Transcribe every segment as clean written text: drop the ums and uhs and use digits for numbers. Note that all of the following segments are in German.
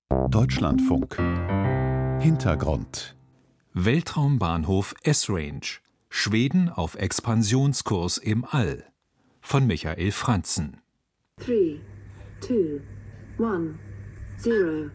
Deutschlandfunk. Hintergrund. Weltraumbahnhof Esrange. Schweden auf Expansionskurs im All. Von Michael Franzen. 3, 2, 1, 0.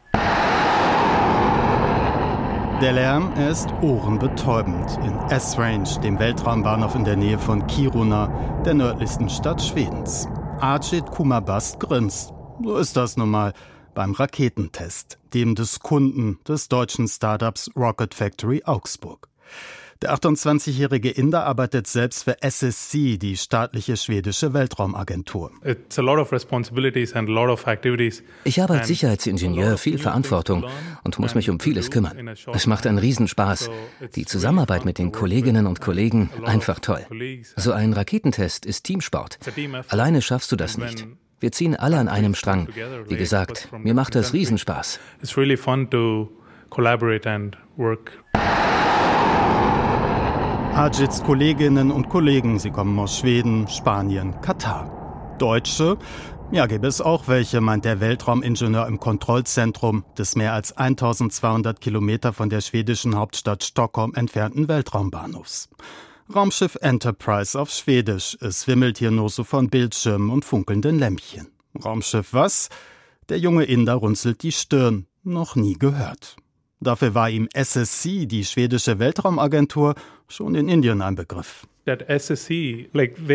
Der Lärm ist ohrenbetäubend in Esrange, dem Weltraumbahnhof in der Nähe von Kiruna, der nördlichsten Stadt Schwedens. Ajit Kumarbast grinst. So ist das nun mal beim Raketentest, dem des Kunden des deutschen Startups Rocket Factory Augsburg. Der 28-jährige Inder arbeitet selbst für SSC, die staatliche schwedische Weltraumagentur. Ich habe als Sicherheitsingenieur viel Verantwortung und muss mich um vieles kümmern. Es macht einen Riesenspaß. Die Zusammenarbeit mit den Kolleginnen und Kollegen, einfach toll. So ein Raketentest ist Teamsport. Alleine schaffst du das nicht. Wir ziehen alle an einem Strang. Wie gesagt, mir macht das Riesenspaß. Ajits Kolleginnen und Kollegen, sie kommen aus Schweden, Spanien, Katar. Deutsche? Ja, gäbe es auch welche, meint der Weltraumingenieur im Kontrollzentrum des mehr als 1200 Kilometer von der schwedischen Hauptstadt Stockholm entfernten Weltraumbahnhofs. Raumschiff Enterprise auf Schwedisch. Es wimmelt hier nur so von Bildschirmen und funkelnden Lämpchen. Raumschiff was? Der junge Inder runzelt die Stirn. Noch nie gehört. Dafür war ihm SSC, die schwedische Weltraumagentur, schon in Indien ein Begriff. SSC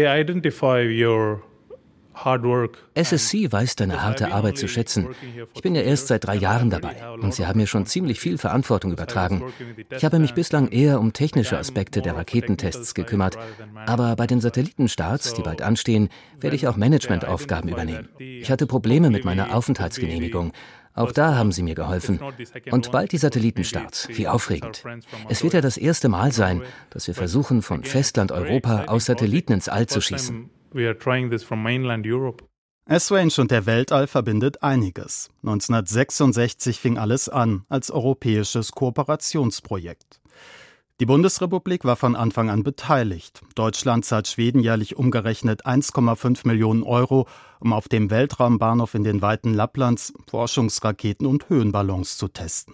weiß deine harte Arbeit zu schätzen. Ich bin ja erst seit 3 Jahren dabei und sie haben mir schon ziemlich viel Verantwortung übertragen. Ich habe mich bislang eher um technische Aspekte der Raketentests gekümmert, aber bei den Satellitenstarts, die bald anstehen, werde ich auch Managementaufgaben übernehmen. Ich hatte Probleme mit meiner Aufenthaltsgenehmigung. Auch da haben sie mir geholfen. Und bald die Satellitenstarts. Wie aufregend. Es wird ja das erste Mal sein, dass wir versuchen, von Festland Europa aus Satelliten ins All zu schießen. Esrange und der Weltall verbindet einiges. 1966 fing alles an als europäisches Kooperationsprojekt. Die Bundesrepublik war von Anfang an beteiligt. Deutschland zahlt Schweden jährlich umgerechnet 1,5 Millionen Euro, um auf dem Weltraumbahnhof in den Weiten Lapplands Forschungsraketen und Höhenballons zu testen.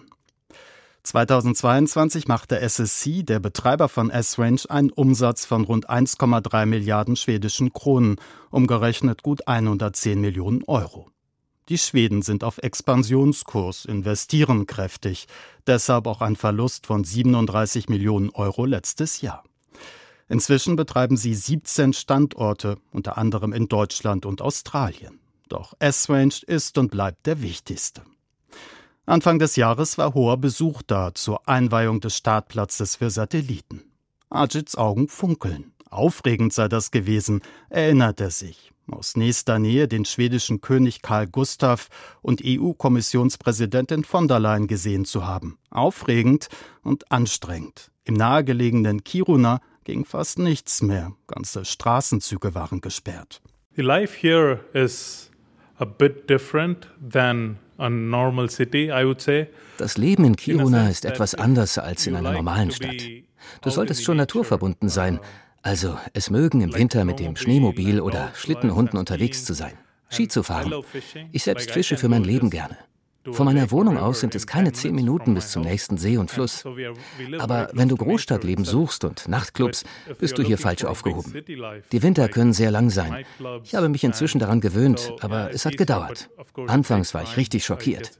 2022 machte SSC, der Betreiber von Esrange, einen Umsatz von rund 1,3 Milliarden schwedischen Kronen, umgerechnet gut 110 Millionen Euro. Die Schweden sind auf Expansionskurs, investieren kräftig, deshalb auch ein Verlust von 37 Millionen Euro letztes Jahr. Inzwischen betreiben sie 17 Standorte, unter anderem in Deutschland und Australien. Doch Esrange ist und bleibt der wichtigste. Anfang des Jahres war hoher Besuch da zur Einweihung des Startplatzes für Satelliten. Ajits Augen funkeln. Aufregend sei das gewesen, erinnert er sich. Aus nächster Nähe den schwedischen König Carl Gustaf und EU-Kommissionspräsidentin von der Leyen gesehen zu haben. Aufregend und anstrengend. Im nahegelegenen Kiruna ging fast nichts mehr. Ganze Straßenzüge waren gesperrt. The life here is a bit different than a normal city, I would say. Das Leben in Kiruna ist etwas anders als in einer normalen Stadt. Du solltest schon naturverbunden sein. Also, es mögen im Winter mit dem Schneemobil oder Schlittenhunden unterwegs zu sein. Ski zu fahren. Ich selbst fische für mein Leben gerne. Von meiner Wohnung aus sind es keine 10 Minuten bis zum nächsten See und Fluss. Aber wenn du Großstadtleben suchst und Nachtclubs, bist du hier falsch aufgehoben. Die Winter können sehr lang sein. Ich habe mich inzwischen daran gewöhnt, aber es hat gedauert. Anfangs war ich richtig schockiert.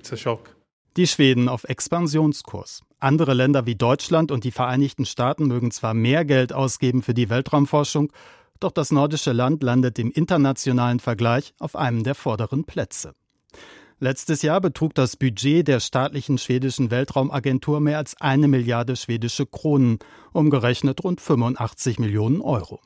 Die Schweden auf Expansionskurs. Andere Länder wie Deutschland und die Vereinigten Staaten mögen zwar mehr Geld ausgeben für die Weltraumforschung, doch das nordische Land landet im internationalen Vergleich auf einem der vorderen Plätze. Letztes Jahr betrug das Budget der staatlichen schwedischen Weltraumagentur mehr als 1 Milliarde schwedische Kronen, umgerechnet rund 85 Millionen Euro.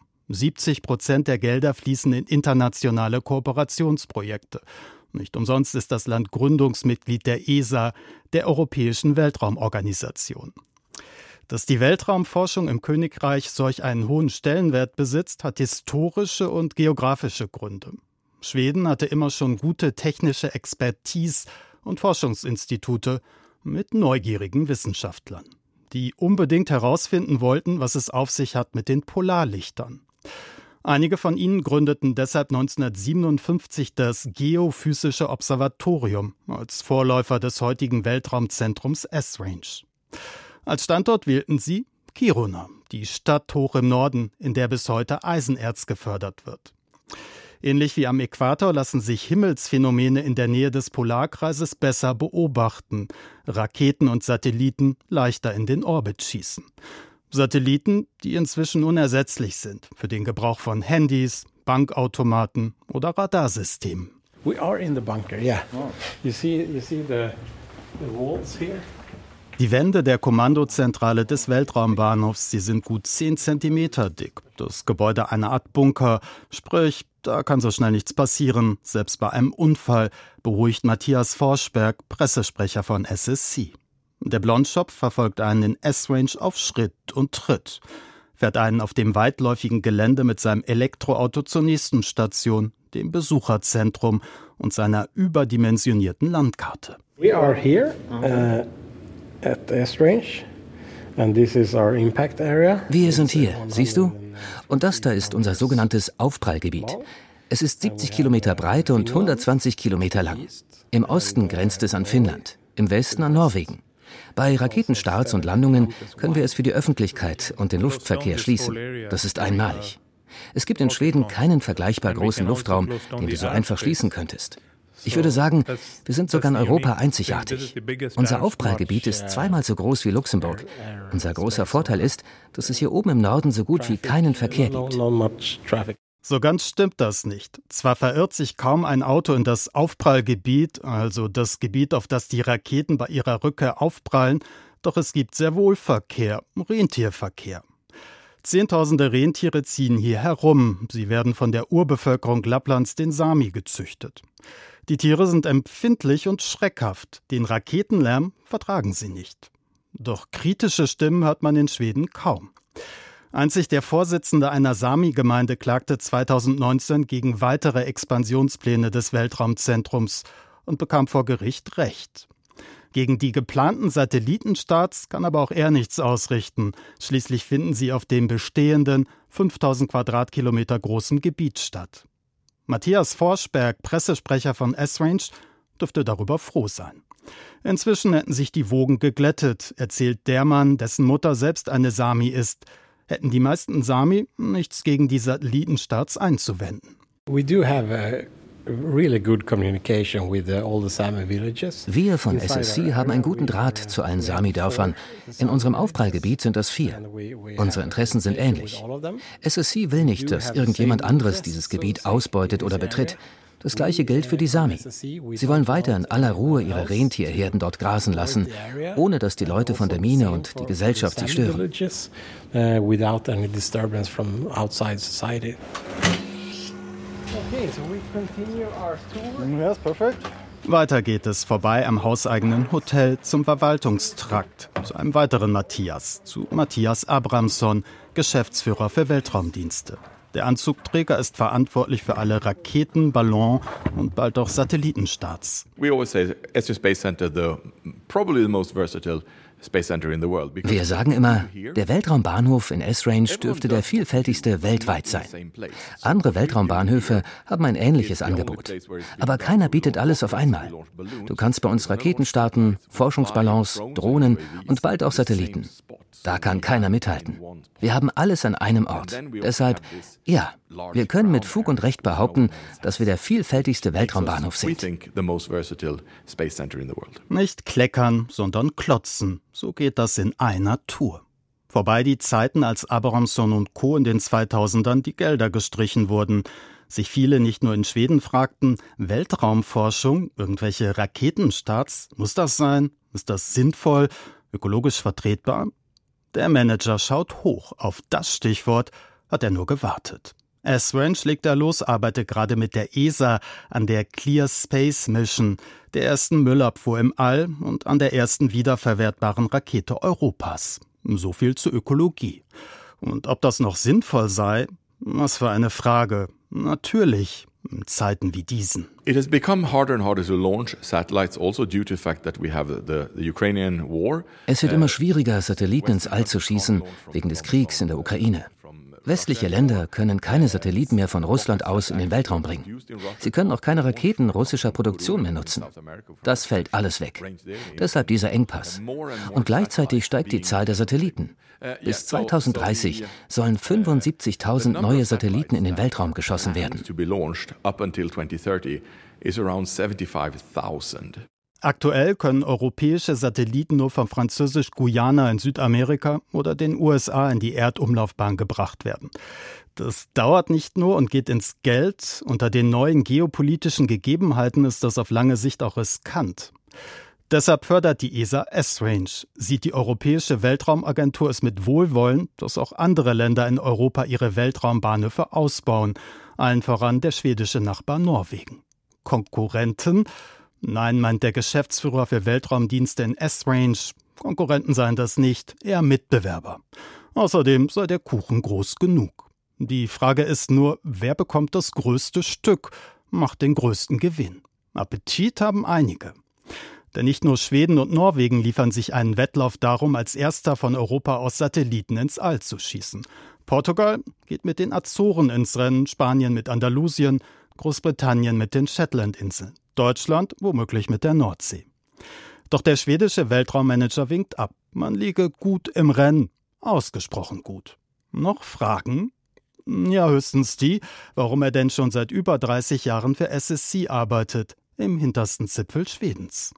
70% der Gelder fließen in internationale Kooperationsprojekte. Nicht umsonst ist das Land Gründungsmitglied der ESA, der Europäischen Weltraumorganisation. Dass die Weltraumforschung im Königreich solch einen hohen Stellenwert besitzt, hat historische und geografische Gründe. Schweden hatte immer schon gute technische Expertise und Forschungsinstitute mit neugierigen Wissenschaftlern, die unbedingt herausfinden wollten, was es auf sich hat mit den Polarlichtern. Einige von ihnen gründeten deshalb 1957 das Geophysische Observatorium als Vorläufer des heutigen Weltraumzentrums Esrange. Als Standort wählten sie Kiruna, die Stadt hoch im Norden, in der bis heute Eisenerz gefördert wird. Ähnlich wie am Äquator lassen sich Himmelsphänomene in der Nähe des Polarkreises besser beobachten, Raketen und Satelliten leichter in den Orbit schießen. Satelliten, die inzwischen unersetzlich sind für den Gebrauch von Handys, Bankautomaten oder Radarsystemen. We are in the bunker, yeah. You see the walls here? Die Wände der Kommandozentrale des Weltraumbahnhofs, sie sind gut 10 Zentimeter dick. Das Gebäude eine Art Bunker, sprich, da kann so schnell nichts passieren, selbst bei einem Unfall, beruhigt Matthias Forsberg, Pressesprecher von SSC. Der Blondschopf verfolgt einen in Esrange auf Schritt und Tritt, fährt einen auf dem weitläufigen Gelände mit seinem Elektroauto zur nächsten Station, dem Besucherzentrum und seiner überdimensionierten Landkarte. We are here at Esrange and this is our impact area. Wir sind hier, siehst du? Und das da ist unser sogenanntes Aufprallgebiet. Es ist 70 Kilometer breit und 120 Kilometer lang. Im Osten grenzt es an Finnland, im Westen an Norwegen. Bei Raketenstarts und Landungen können wir es für die Öffentlichkeit und den Luftverkehr schließen. Das ist einmalig. Es gibt in Schweden keinen vergleichbar großen Luftraum, den du so einfach schließen könntest. Ich würde sagen, wir sind sogar in Europa einzigartig. Unser Aufprallgebiet ist 2-mal so groß wie Luxemburg. Unser großer Vorteil ist, dass es hier oben im Norden so gut wie keinen Verkehr gibt. So ganz stimmt das nicht. Zwar verirrt sich kaum ein Auto in das Aufprallgebiet, also das Gebiet, auf das die Raketen bei ihrer Rückkehr aufprallen, doch es gibt sehr wohl Verkehr, Rentierverkehr. Zehntausende Rentiere ziehen hier herum. Sie werden von der Urbevölkerung Lapplands, den Sami, gezüchtet. Die Tiere sind empfindlich und schreckhaft. Den Raketenlärm vertragen sie nicht. Doch kritische Stimmen hört man in Schweden kaum. Einzig der Vorsitzende einer Sami-Gemeinde klagte 2019 gegen weitere Expansionspläne des Weltraumzentrums und bekam vor Gericht Recht. Gegen die geplanten Satellitenstarts kann aber auch er nichts ausrichten. Schließlich finden sie auf dem bestehenden, 5000 Quadratkilometer großen Gebiet statt. Matthias Forsberg, Pressesprecher von Esrange, dürfte darüber froh sein. Inzwischen hätten sich die Wogen geglättet, erzählt der Mann, dessen Mutter selbst eine Sami ist. Hätten die meisten Sami nichts gegen die Satellitenstarts einzuwenden. We do have a really good communication with all the Sami villages. Wir von SSC haben einen guten Draht zu allen Sami-Dörfern. In unserem Aufprallgebiet sind das 4. Unsere Interessen sind ähnlich. SSC will nicht, dass irgendjemand anderes dieses Gebiet ausbeutet oder betritt. Das Gleiche gilt für die Sami. Sie wollen weiter in aller Ruhe ihre Rentierherden dort grasen lassen, ohne dass die Leute von der Mine und die Gesellschaft sie stören. Weiter geht es vorbei am hauseigenen Hotel zum Verwaltungstrakt, zu einem weiteren Matthias, zu Matthias Abramson, Geschäftsführer für Weltraumdienste. Der Anzugträger ist verantwortlich für alle Raketen, Ballon und bald auch Satellitenstarts. We always say Esrange Space Center, probably the most versatile space center in the world. Wir sagen immer, der Weltraumbahnhof in Esrange dürfte der vielfältigste weltweit sein. Andere Weltraumbahnhöfe haben ein ähnliches Angebot. Aber keiner bietet alles auf einmal. Du kannst bei uns Raketen starten, Forschungsballons, Drohnen und bald auch Satelliten. Da kann keiner mithalten. Wir haben alles an einem Ort. Deshalb, ja, wir können mit Fug und Recht behaupten, dass wir der vielfältigste Weltraumbahnhof sind. Nicht kleckern, sondern klotzen. So geht das in einer Tour. Vorbei die Zeiten, als Abramson und Co. in den 2000ern die Gelder gestrichen wurden. Sich viele nicht nur in Schweden fragten, Weltraumforschung, irgendwelche Raketenstarts, muss das sein? Ist das sinnvoll? Ökologisch vertretbar? Der Manager schaut hoch. Auf das Stichwort hat er nur gewartet. Esrange legt er los, arbeitet gerade mit der ESA an der Clear Space Mission, der ersten Müllabfuhr im All und an der ersten wiederverwertbaren Rakete Europas. So viel zur Ökologie. Und ob das noch sinnvoll sei? Was für eine Frage. Natürlich. In Zeiten wie diesen. It has become harder and harder to launch satellites also due to the fact that we have the Ukrainian war. Es wird immer schwieriger, Satelliten ins All zu schießen, wegen des Kriegs in der Ukraine. Westliche Länder können keine Satelliten mehr von Russland aus in den Weltraum bringen. Sie können auch keine Raketen russischer Produktion mehr nutzen. Das fällt alles weg. Deshalb dieser Engpass. Und gleichzeitig steigt die Zahl der Satelliten. Bis 2030 sollen 75.000 neue Satelliten in den Weltraum geschossen werden. Aktuell können europäische Satelliten nur von Französisch-Guyana in Südamerika oder den USA in die Erdumlaufbahn gebracht werden. Das dauert nicht nur und geht ins Geld. Unter den neuen geopolitischen Gegebenheiten ist das auf lange Sicht auch riskant. Deshalb fördert die ESA S-Range. Sieht die Europäische Weltraumagentur es mit Wohlwollen, dass auch andere Länder in Europa ihre Weltraumbahnhöfe ausbauen. Allen voran der schwedische Nachbar Norwegen. Konkurrenten? Nein, meint der Geschäftsführer für Weltraumdienste in S-Range. Konkurrenten seien das nicht, eher Mitbewerber. Außerdem sei der Kuchen groß genug. Die Frage ist nur, wer bekommt das größte Stück, macht den größten Gewinn. Appetit haben einige. Denn nicht nur Schweden und Norwegen liefern sich einen Wettlauf darum, als erster von Europa aus Satelliten ins All zu schießen. Portugal geht mit den Azoren ins Rennen, Spanien mit Andalusien, Großbritannien mit den Shetlandinseln. Deutschland womöglich mit der Nordsee. Doch der schwedische Weltraummanager winkt ab. Man liege gut im Rennen. Ausgesprochen gut. Noch Fragen? Ja, höchstens die, warum er denn schon seit über 30 Jahren für SSC arbeitet, im hintersten Zipfel Schwedens.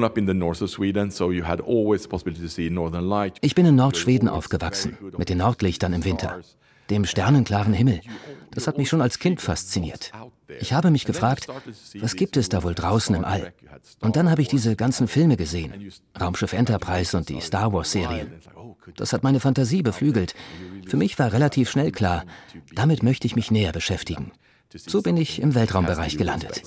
Ich bin in Nordschweden aufgewachsen, mit den Nordlichtern im Winter, dem sternenklaren Himmel. Das hat mich schon als Kind fasziniert. Ich habe mich gefragt, was gibt es da wohl draußen im All? Und dann habe ich diese ganzen Filme gesehen, Raumschiff Enterprise und die Star Wars-Serien. Das hat meine Fantasie beflügelt. Für mich war relativ schnell klar, damit möchte ich mich näher beschäftigen. So bin ich im Weltraumbereich gelandet.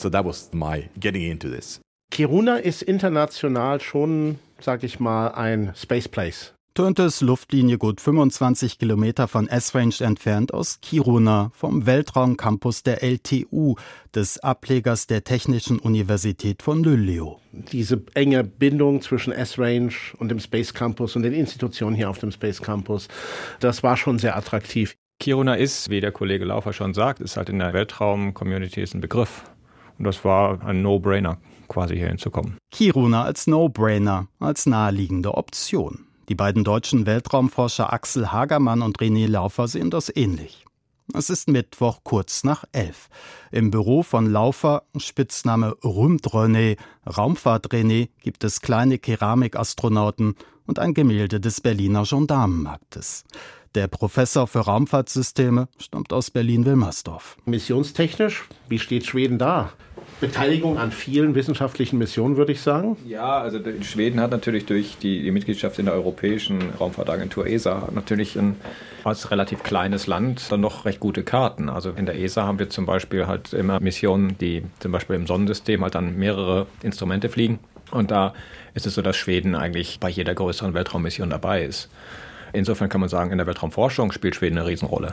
Kiruna ist international schon, sag ich mal, ein Space Place. Töntes Luftlinie gut 25 Kilometer von S-Range entfernt aus Kiruna, vom Weltraumcampus der LTU, des Ablegers der Technischen Universität von Luleå. Diese enge Bindung zwischen S-Range und dem Space Campus und den Institutionen hier auf dem Space Campus, das war schon sehr attraktiv. Kiruna ist, wie der Kollege Laufer schon sagt, ist halt in der Weltraum-Community ein Begriff. Und das war ein No-Brainer, quasi hier hinzukommen. Kiruna als No-Brainer, als naheliegende Option. Die beiden deutschen Weltraumforscher Axel Hagermann und René Laufer sehen das ähnlich. Es ist Mittwoch kurz nach 11. Im Büro von Laufer, Spitzname Rümd-René, Raumfahrt-René, gibt es kleine Keramikastronauten und ein Gemälde des Berliner Gendarmenmarktes. Der Professor für Raumfahrtsysteme stammt aus Berlin-Wilmersdorf. Missionstechnisch, wie steht Schweden da? Beteiligung an vielen wissenschaftlichen Missionen, würde ich sagen? Ja, also Schweden hat natürlich durch die Mitgliedschaft in der Europäischen Raumfahrtagentur ESA natürlich als relativ kleines Land dann noch recht gute Karten. Also in der ESA haben wir zum Beispiel halt immer Missionen, die zum Beispiel im Sonnensystem halt dann mehrere Instrumente fliegen. Und da ist es so, dass Schweden eigentlich bei jeder größeren Weltraummission dabei ist. Insofern kann man sagen, in der Weltraumforschung spielt Schweden eine Riesenrolle.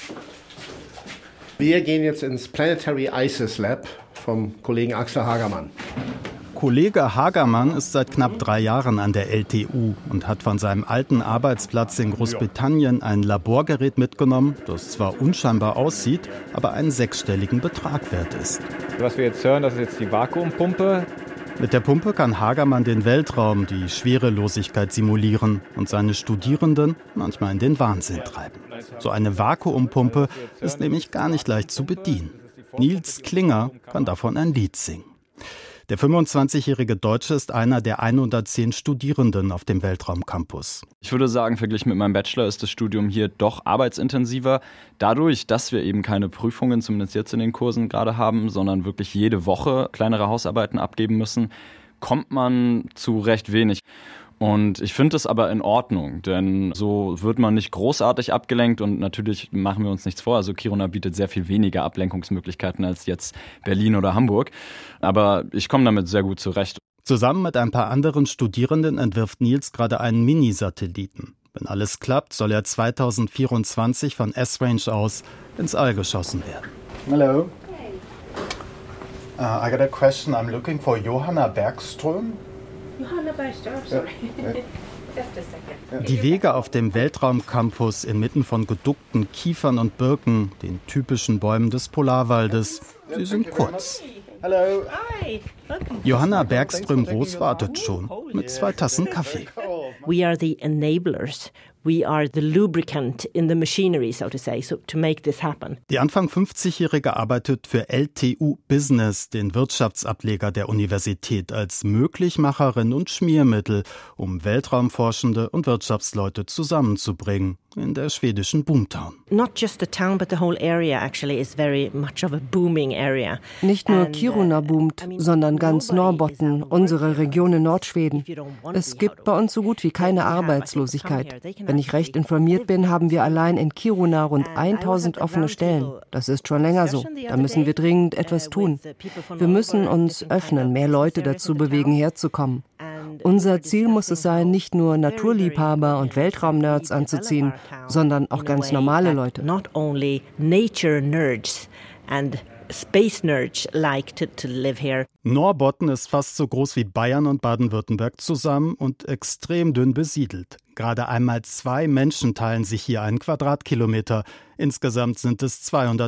Wir gehen jetzt ins Planetary ISIS Lab vom Kollegen Axel Hagermann. Kollege Hagermann ist seit knapp 3 Jahren an der LTU und hat von seinem alten Arbeitsplatz in Großbritannien ein Laborgerät mitgenommen, das zwar unscheinbar aussieht, aber einen 6-stelligen Betrag wert ist. Was wir jetzt hören, das ist jetzt die Vakuumpumpe. Mit der Pumpe kann Hagermann den Weltraum, die Schwerelosigkeit simulieren und seine Studierenden manchmal in den Wahnsinn treiben. So eine Vakuumpumpe ist nämlich gar nicht leicht zu bedienen. Nils Klinger kann davon ein Lied singen. Der 25-jährige Deutsche ist einer der 110 Studierenden auf dem Weltraumcampus. Ich würde sagen, verglichen mit meinem Bachelor ist das Studium hier doch arbeitsintensiver. Dadurch, dass wir eben keine Prüfungen, zumindest jetzt in den Kursen gerade haben, sondern wirklich jede Woche kleinere Hausarbeiten abgeben müssen, kommt man zu recht wenig. Und ich finde das aber in Ordnung, denn so wird man nicht großartig abgelenkt und natürlich machen wir uns nichts vor. Also Kiruna bietet sehr viel weniger Ablenkungsmöglichkeiten als jetzt Berlin oder Hamburg. Aber ich komme damit sehr gut zurecht. Zusammen mit ein paar anderen Studierenden entwirft Nils gerade einen Mini-Satelliten. Wenn alles klappt, soll er 2024 von S-Range aus ins All geschossen werden. Hello. I got a question. I'm looking for Johanna Bergström. Johanna Bergström, sorry. Die Wege auf dem Weltraumcampus inmitten von geduckten Kiefern und Birken, den typischen Bäumen des Polarwaldes, sie sind kurz. Hello. Johanna Bergström-Roos wartet schon mit 2 Tassen Kaffee. We are the enablers. We are the lubricant in the machinery, so to say, so to make this happen. Die Anfang 50-Jährige arbeitet für LTU Business, den Wirtschaftsableger der Universität, als Möglichmacherin und Schmiermittel, um Weltraumforschende und Wirtschaftsleute zusammenzubringen in der schwedischen Boomtown. Not just the town, but the whole area actually is very much of a booming area. Nicht nur Kiruna boomt, sondern ganz Norrbotten, unsere Region in Nordschweden. Es gibt bei uns so gut wie keine Arbeitslosigkeit. Wenn ich recht informiert bin, haben wir allein in Kiruna rund 1000 offene Stellen. Das ist schon länger so. Da müssen wir dringend etwas tun. Wir müssen uns öffnen, mehr Leute dazu bewegen, herzukommen. Unser Ziel muss es sein, nicht nur Naturliebhaber und Weltraumnerds anzuziehen, sondern auch ganz normale Leute. Not only nature nerds and space nerds like to live here. Norrbotten ist fast so groß wie Bayern und Baden-Württemberg zusammen und extrem dünn besiedelt. Gerade einmal 2 Menschen teilen sich hier einen Quadratkilometer. Insgesamt sind es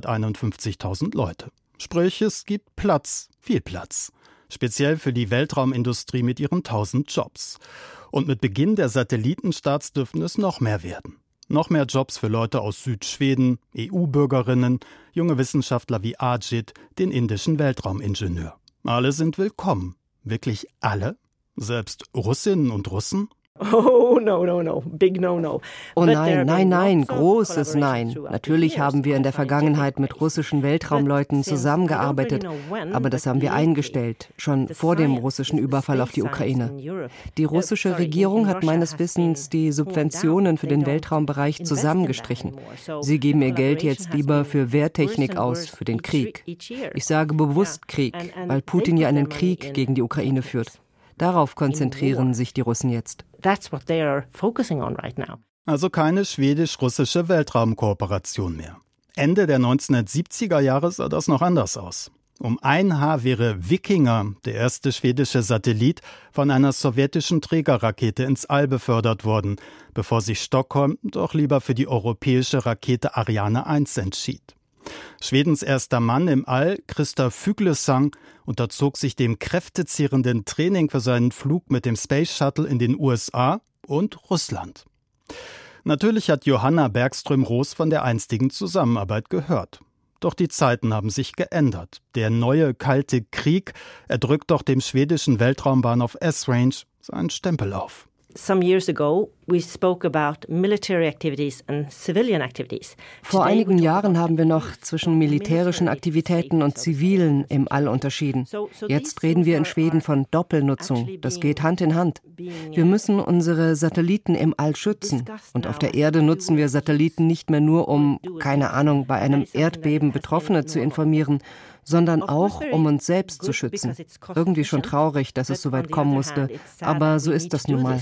251.000 Leute. Sprich, es gibt Platz, viel Platz. Speziell für die Weltraumindustrie mit ihren 1000 Jobs. Und mit Beginn der Satellitenstarts dürfen es noch mehr werden. Noch mehr Jobs für Leute aus Südschweden, EU-Bürgerinnen, junge Wissenschaftler wie Ajit, den indischen Weltraumingenieur. Alle sind willkommen. Wirklich alle? Selbst Russinnen und Russen? Oh, no. Big no. Oh nein, großes Nein. Natürlich haben wir in der Vergangenheit mit russischen Weltraumleuten zusammengearbeitet, aber das haben wir eingestellt, schon vor dem russischen Überfall auf die Ukraine. Die russische Regierung hat meines Wissens die Subventionen für den Weltraumbereich zusammengestrichen. Sie geben ihr Geld jetzt lieber für Wehrtechnik aus, für den Krieg. Ich sage bewusst Krieg, weil Putin ja einen Krieg gegen die Ukraine führt. Darauf konzentrieren sich die Russen jetzt. That's what they are focusing on right now. Also keine schwedisch-russische Weltraumkooperation mehr. Ende der 1970er Jahre sah das noch anders aus. Um ein Haar wäre Wikinger, der erste schwedische Satellit, von einer sowjetischen Trägerrakete ins All befördert worden, bevor sich Stockholm doch lieber für die europäische Rakete Ariane 1 entschied. Schwedens erster Mann im All, Christer Fuglesang, unterzog sich dem kräftezehrenden Training für seinen Flug mit dem Space Shuttle in den USA und Russland. Natürlich hat Johanna Bergström-Roos von der einstigen Zusammenarbeit gehört. Doch die Zeiten haben sich geändert. Der neue Kalte Krieg, er drückt doch dem schwedischen Weltraumbahnhof Esrange seinen Stempel auf. Some years ago, we spoke about military activities and civilian activities. Vor einigen Jahren haben wir noch zwischen militärischen Aktivitäten und zivilen im All unterschieden. Jetzt reden wir in Schweden von Doppelnutzung. Das geht Hand in Hand. Wir müssen unsere Satelliten im All schützen. Und auf der Erde nutzen wir Satelliten nicht mehr nur, um, keine Ahnung, bei einem Erdbeben Betroffene zu informieren, sondern auch, um uns selbst zu schützen. Irgendwie schon traurig, dass es so weit kommen musste, aber so ist das nun mal.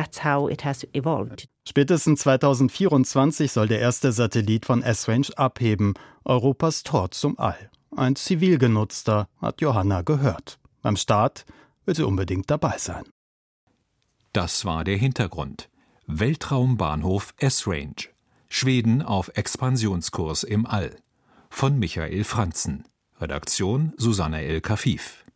Spätestens 2024 soll der erste Satellit von Esrange abheben, Europas Tor zum All. Ein zivil genutzter, hat Johanna gehört. Beim Start will sie unbedingt dabei sein. Das war der Hintergrund. Weltraumbahnhof Esrange. Schweden auf Expansionskurs im All. Von Michael Franzen. Redaktion Susanne El Kafif.